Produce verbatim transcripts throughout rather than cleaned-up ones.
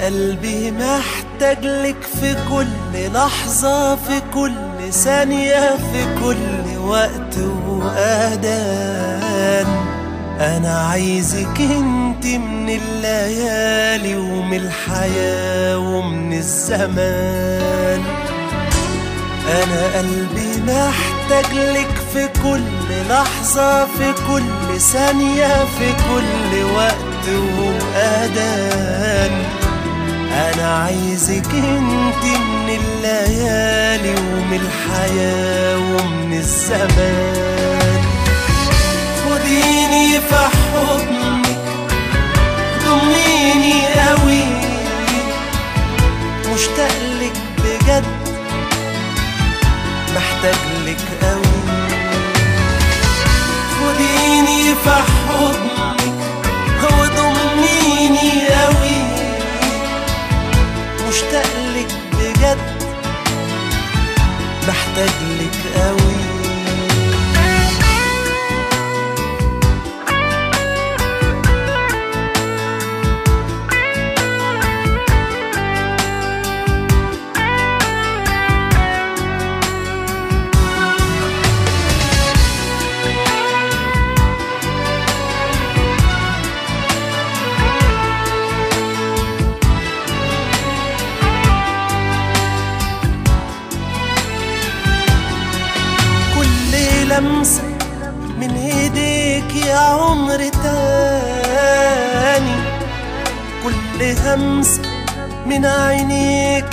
قلبي محتاج لك في كل لحظة، في كل ثانية، في كل وقت وأذان. أنا عايزك انت من الليالي ومن الحياة ومن الزمان. أنا قلبي محتاج لك في كل لحظة، في كل ثانية، في كل وقت وأذان. أنا عايزك انت من الليالي ومن الحياة ومن الزمان. خديني في حضنك، ضميني قوي، مشتاق لك بجد، محتاج لك قوي. خديني في حضنك وضميني قوي، مشتاق لك بجد، محتاج لك قوي. لمسة من ايديك يا عمر تاني، كل همسة من عينيك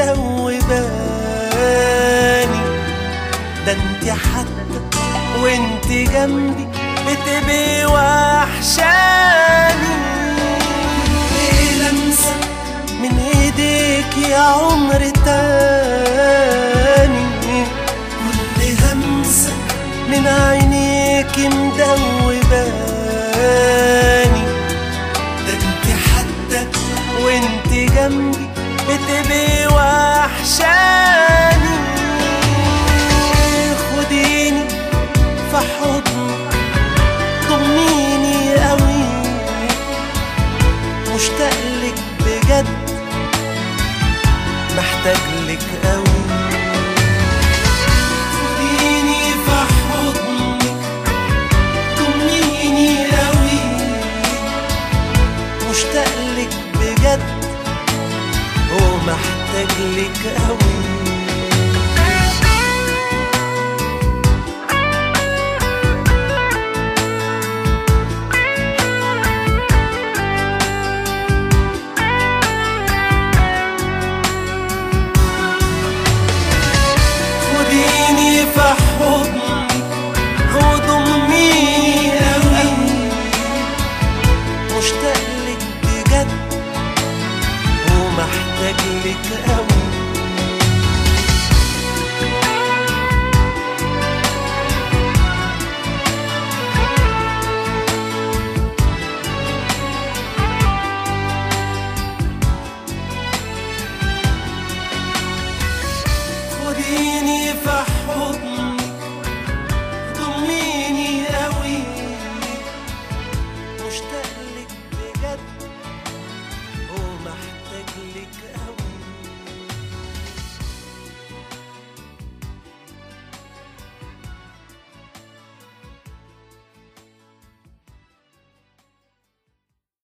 مدوباني. ده انت حتى وانت جنبي بتبقي وحشاني. لمسة من ايديك يا عمر تاني، كل همسة من عينيك مدوباني. ده انت حتى وانت جنبي بتبقي وحشاني. خديني في حضنك، ضميني قوي، مشتاق لك بجد، محتاج لك قوي. مشتاق لك بجد ومحتاج لك قوي. خديني في حضنك وضميني قوي، مشتاق لك بجد ومحتاج لك قوي. خديني في حضنك، ضميني قوي، مشتاق